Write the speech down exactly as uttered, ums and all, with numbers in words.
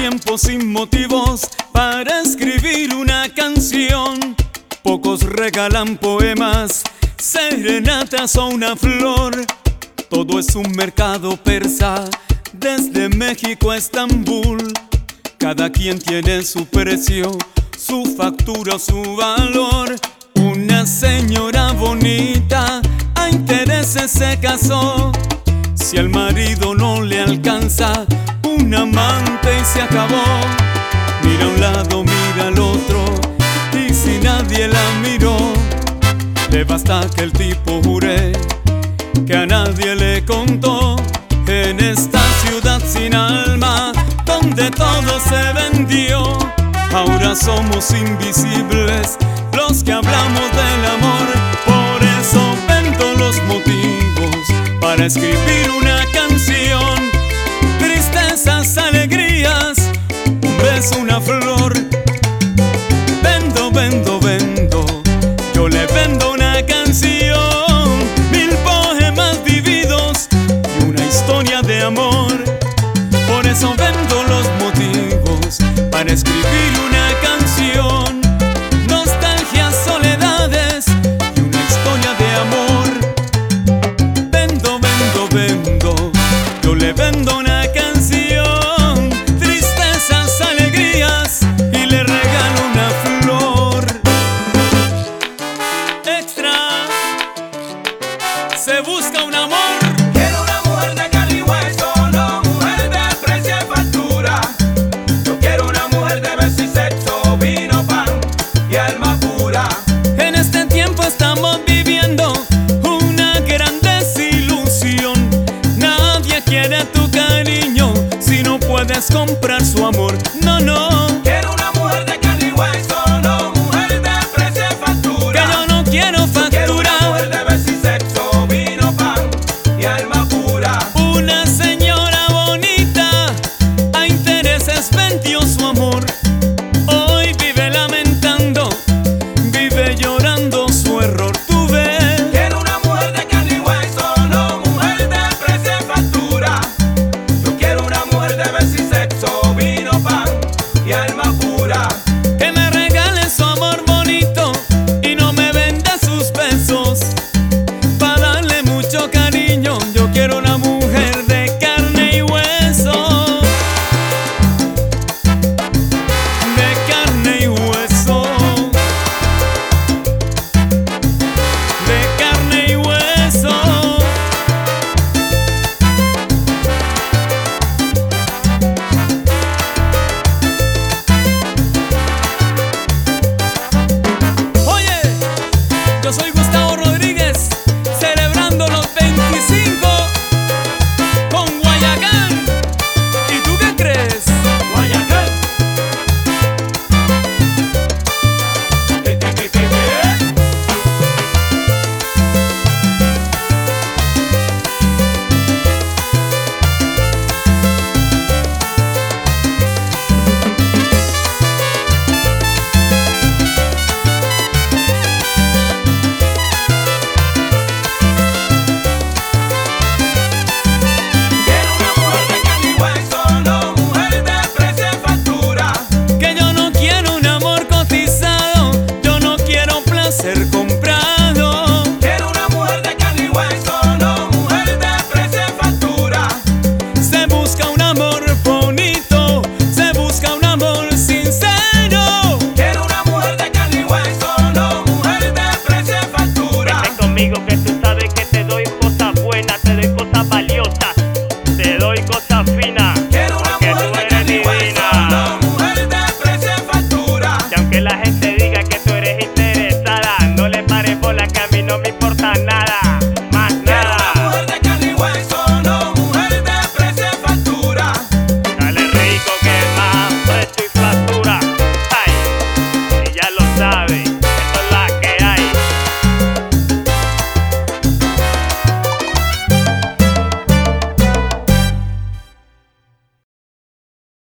tiempo sin motivos para escribir una canción. Pocos regalan poemas, serenatas o una flor. Todo es un mercado persa, desde México a Estambul. Cada quien tiene su precio, su factura o su valor. Una señora bonita a intereses se casó. Si al marido no le alcanza, un amante y se acabó. Mira a un lado, mira al otro, y si nadie la miró, le basta que el tipo jure que a nadie le contó. En esta ciudad sin alma, donde todo se vendió, ahora somos invisibles los que hablamos del amor. Por eso vendo los motivos para escribir